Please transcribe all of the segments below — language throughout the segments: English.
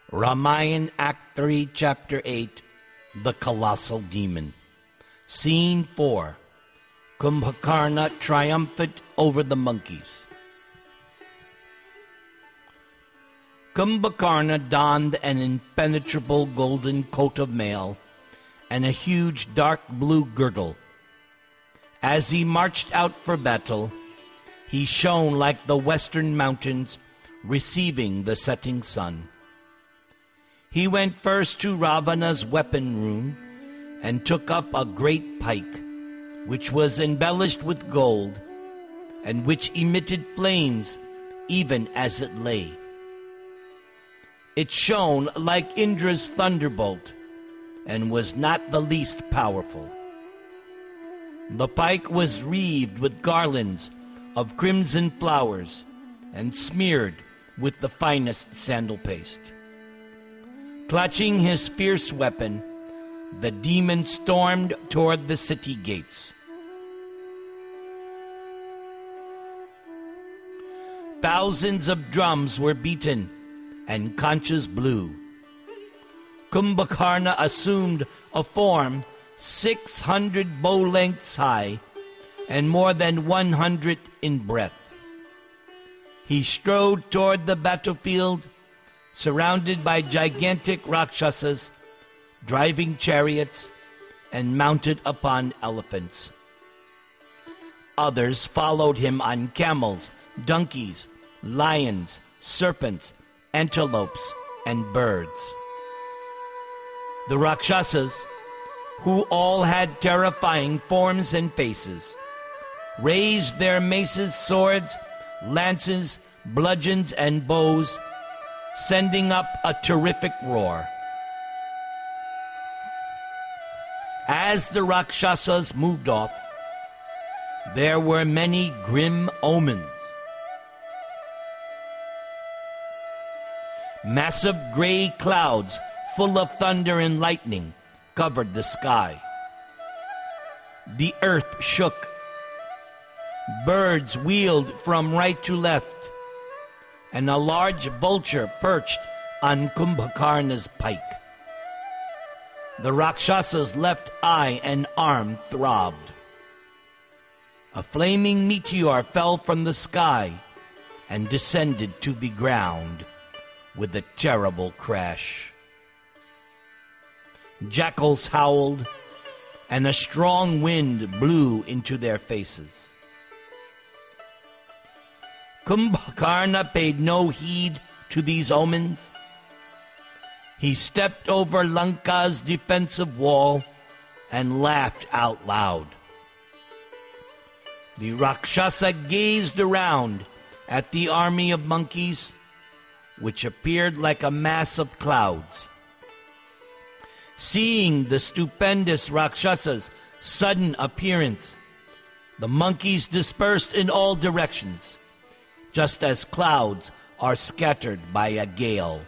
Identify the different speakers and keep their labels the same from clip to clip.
Speaker 1: Ramayan Act 3, Chapter 8, The Colossal Demon. Scene 4, Kumbhakarna triumphant over the monkeys. Kumbhakarna donned an impenetrable golden coat of mail and a huge dark blue girdle. As he marched out for battle, he shone like the western mountains receiving the setting sun. He went first to Ravana's weapon room and took up a great pike, which was embellished with gold and which emitted flames even as it lay. It shone like Indra's thunderbolt and was not the least powerful. The pike was wreathed with garlands of crimson flowers and smeared with the finest sandal paste. Clutching his fierce weapon, the demon stormed toward the city gates. Thousands of drums were beaten and conches blew. Kumbhakarna assumed a form 600 bow lengths high and more than 100 in breadth. He strode toward the battlefield, surrounded by gigantic Rakshasas, driving chariots, and mounted upon elephants. Others followed him on camels, donkeys, lions, serpents, antelopes, and birds. The Rakshasas, who all had terrifying forms and faces, raised their maces, swords, lances, bludgeons, and bows, sending up a terrific roar. As the Rakshasas moved off, there were many grim omens. Massive gray clouds full of thunder and lightning covered the sky. The earth shook. Birds wheeled from right to left, and a large vulture perched on Kumbhakarna's pike. The Rakshas's left eye and arm throbbed. A flaming meteor fell from the sky and descended to the ground with a terrible crash. Jackals howled, and a strong wind blew into their faces. Kumbhakarna paid no heed to these omens. He stepped over Lanka's defensive wall and laughed out loud. The Rakshasa gazed around at the army of monkeys, which appeared like a mass of clouds. Seeing the stupendous Rakshas's sudden appearance, the monkeys dispersed in all directions, just as clouds are scattered by a gale.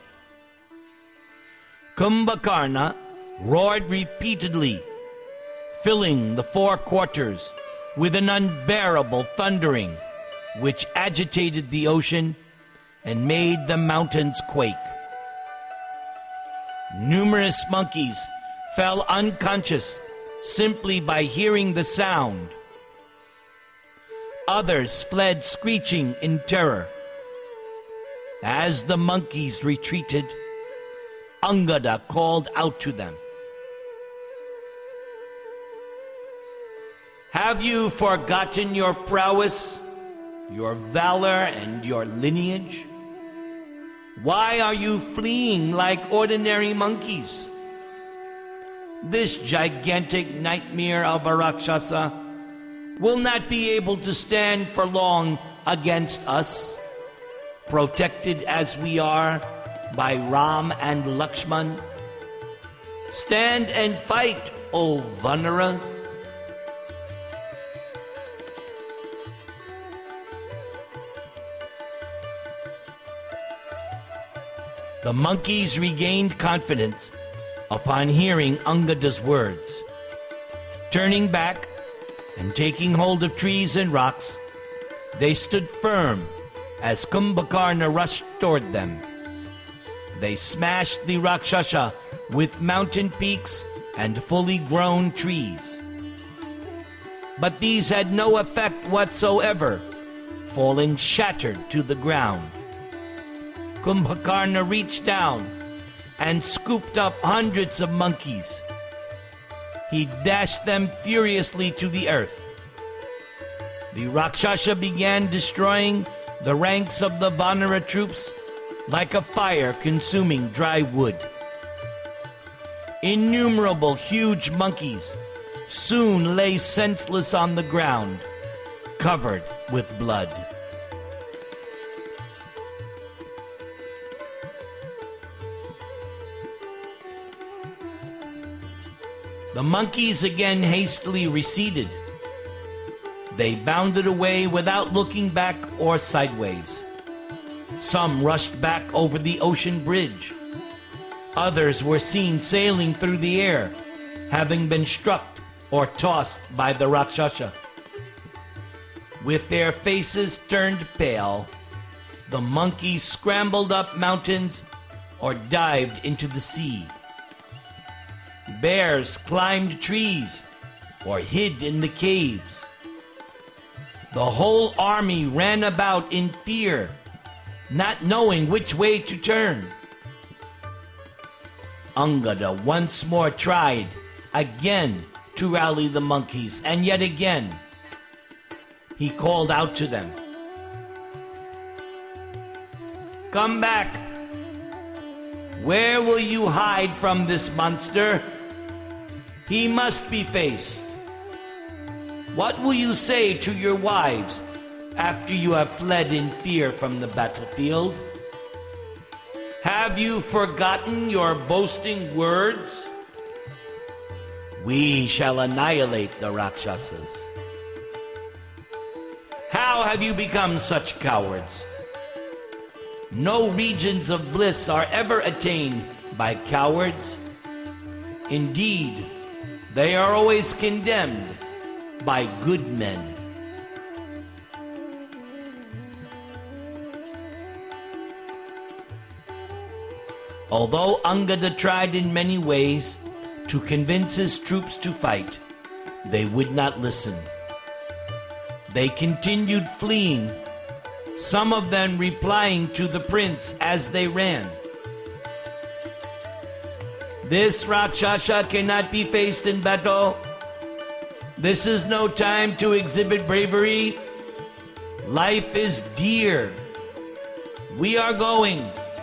Speaker 1: Kumbhakarna roared repeatedly, filling the four quarters with an unbearable thundering, which agitated the ocean and made the mountains quake. Numerous monkeys fell unconscious simply by hearing the sound. Others fled screeching in terror. As the monkeys retreated, Angada called out to them, "Have you forgotten your prowess, your valor, and your lineage? Why are you fleeing like ordinary monkeys? This gigantic nightmare of a Rakshasa will not be able to stand for long against us, protected as we are by Ram and Lakshman. Stand and fight, O Vanaras." The monkeys regained confidence upon hearing Angada's words. Turning back and taking hold of trees and rocks, they stood firm as Kumbhakarna rushed toward them. They smashed the Rakshasa with mountain peaks and fully grown trees. But these had no effect whatsoever, falling shattered to the ground. Kumbhakarna reached down and scooped up hundreds of monkeys. He dashed them furiously to the earth. The Rakshasa began destroying the ranks of the Vanara troops like a fire consuming dry wood. Innumerable huge monkeys soon lay senseless on the ground, covered with blood. The monkeys again hastily receded. They bounded away without looking back or sideways. Some rushed back over the ocean bridge. Others were seen sailing through the air, having been struck or tossed by the Rakshasa. With their faces turned pale, the monkeys scrambled up mountains or dived into the sea. Bears climbed trees or hid in the caves. The whole army ran about in fear, not knowing which way to turn. Angada once more tried again to rally the monkeys, and yet again he called out to them, "Come back! Where will you hide from this monster? He must be faced. What will you say to your wives after you have fled in fear from the battlefield? Have you forgotten your boasting words? We shall annihilate the Rakshasas. How have you become such cowards? No regions of bliss are ever attained by cowards. Indeed, they are always condemned by good men." Although Angada tried in many ways to convince his troops to fight, they would not listen. They continued fleeing, some of them replying to the prince as they ran. "This Rakshasa cannot be faced in battle. This is no time to exhibit bravery. Life is dear. We are going."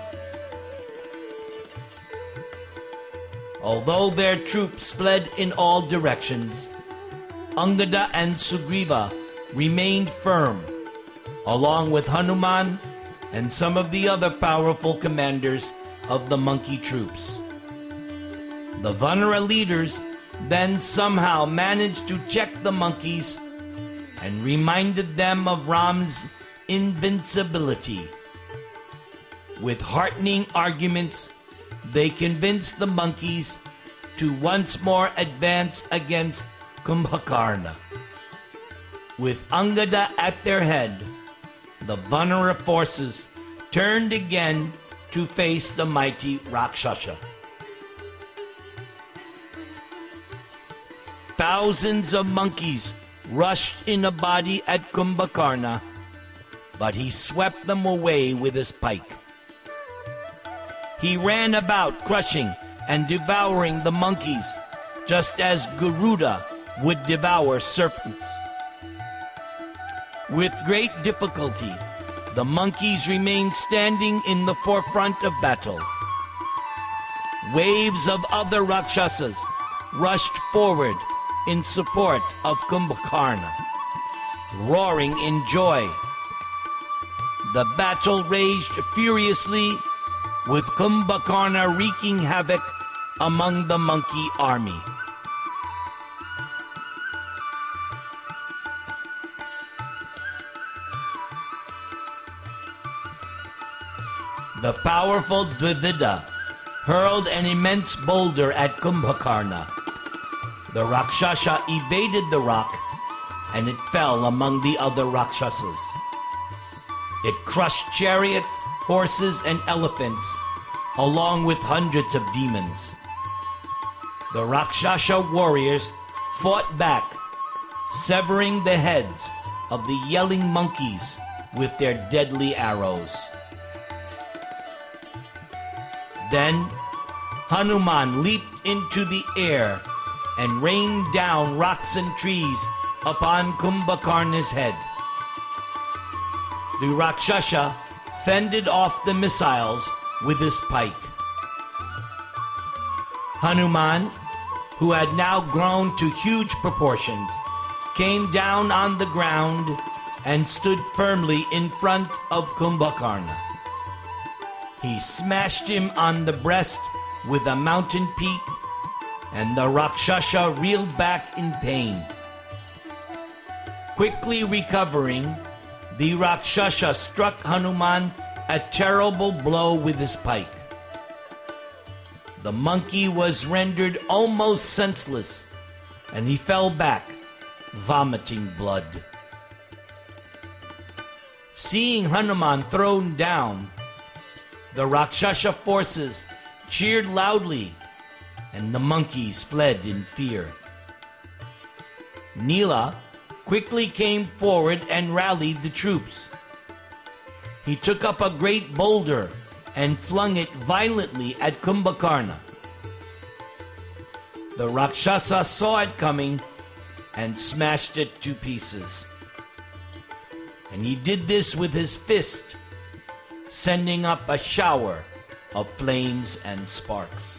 Speaker 1: Although their troops fled in all directions, Angada and Sugriva remained firm, along with Hanuman and some of the other powerful commanders of the monkey troops. The Vanara leaders then somehow managed to check the monkeys and reminded them of Ram's invincibility. With heartening arguments, they convinced the monkeys to once more advance against Kumbhakarna. With Angada at their head, the Vanara forces turned again to face the mighty Rakshasa. Thousands of monkeys rushed in a body at Kumbhakarna, but he swept them away with his pike. He ran about crushing and devouring the monkeys, just as Garuda would devour serpents. With great difficulty, the monkeys remained standing in the forefront of battle. Waves of other Rakshasas rushed forward in support of Kumbhakarna, roaring in joy. The battle raged furiously, with Kumbhakarna wreaking havoc among the monkey army. The powerful Dvivida hurled an immense boulder at Kumbhakarna. The Rakshasa evaded the rock, and it fell among the other Rakshasas. It crushed chariots, horses, and elephants, along with hundreds of demons. The Rakshasa warriors fought back, severing the heads of the yelling monkeys with their deadly arrows. Then Hanuman leaped into the air and rained down rocks and trees upon Kumbhakarna's head. The Rakshasa fended off the missiles with his pike. Hanuman, who had now grown to huge proportions, came down on the ground and stood firmly in front of Kumbhakarna. He smashed him on the breast with a mountain peak, and the Rakshasa reeled back in pain. Quickly recovering, the Rakshasa struck Hanuman a terrible blow with his pike. The monkey was rendered almost senseless, and he fell back, vomiting blood. Seeing Hanuman thrown down, the Rakshasa forces cheered loudly, and the monkeys fled in fear. Nila quickly came forward and rallied the troops. He took up a great boulder and flung it violently at Kumbhakarna. The Rakshasa saw it coming and smashed it to pieces. And he did this with his fist, sending up a shower of flames and sparks.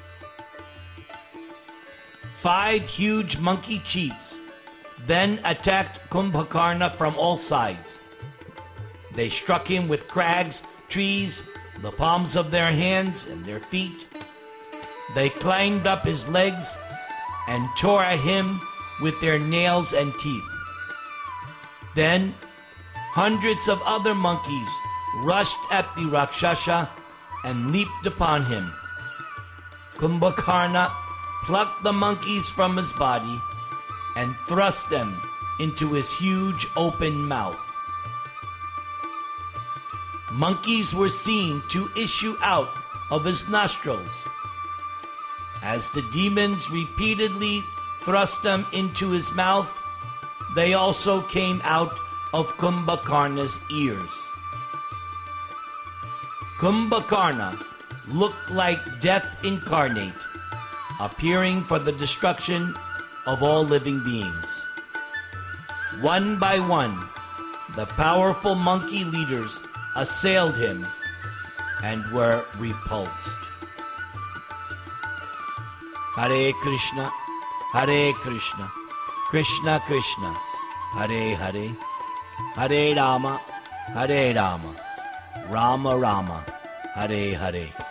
Speaker 1: 5 huge monkey chiefs then attacked Kumbhakarna from all sides. They struck him with crags, trees, the palms of their hands and their feet. They climbed up his legs and tore at him with their nails and teeth. Then hundreds of other monkeys rushed at the Rakshasa and leaped upon him. Kumbhakarna plucked the monkeys from his body and thrust them into his huge open mouth. Monkeys were seen to issue out of his nostrils. As the demons repeatedly thrust them into his mouth, they also came out of Kumbhakarna's ears. Kumbhakarna looked like death incarnate, appearing for the destruction of all living beings. One by one, the powerful monkey leaders assailed him and were repulsed. Hare Krishna, Krishna Krishna, Hare Hare, Hare Rama, Rama Rama, Hare Hare.